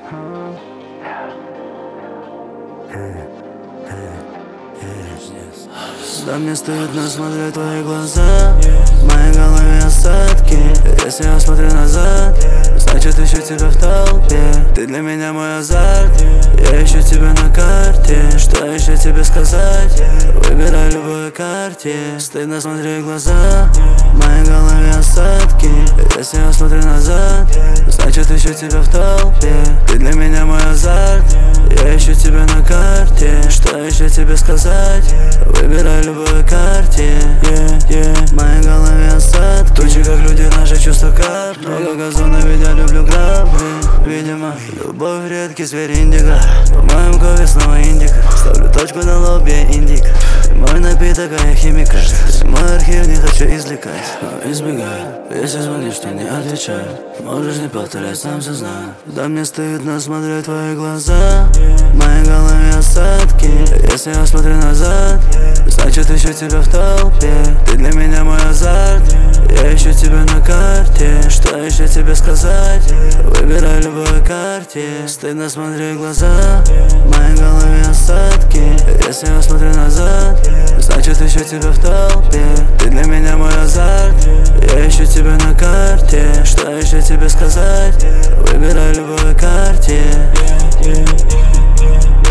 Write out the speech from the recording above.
Да мне стыдно смотреть твои глаза, в моей голове осадки. Если я смотрю назад, значит ищу тебя в толпе. Ты для меня мой азарт, я ищу тебя на карте. Что еще тебе сказать? Выбирай любую карте. Стыдно смотреть в глаза, в моей голове осадки. Если я смотрю назад, значит ищу тебя в толпе. Ты для меня мой азарт, я ищу тебя на карте. Что еще тебе сказать? Выбирай любую карте. В моей голове осадки. Тучи, как люди, наши чувства капли. Много газона, ведь я люблю грабли. Видимо, любовь редкий зверь индиго. В моем кове снова индика. Ставлю точку на лобе индика. Ты мой напиток, а я химика. Ты мой архив, не хочу извлекать, но избегаю. Если звонишь, что не отвечаю. Можешь не повторять, сам все знаю. Да мне стыдно смотреть твои глаза, в моей голове осадки. Если я смотрю назад, значит ищу тебя в толпе. Ты для меня мой азарт, я ищу тебя на карте. Что еще тебе сказать? Выбирай любую карте. Стыдно смотреть в глаза, в моей голове осадки. Если я смотрю назад, значит ищу тебя в толпе. Ты для меня мой азарт, я ищу тебя на карте. Что еще тебе сказать? Выбирай любую карте.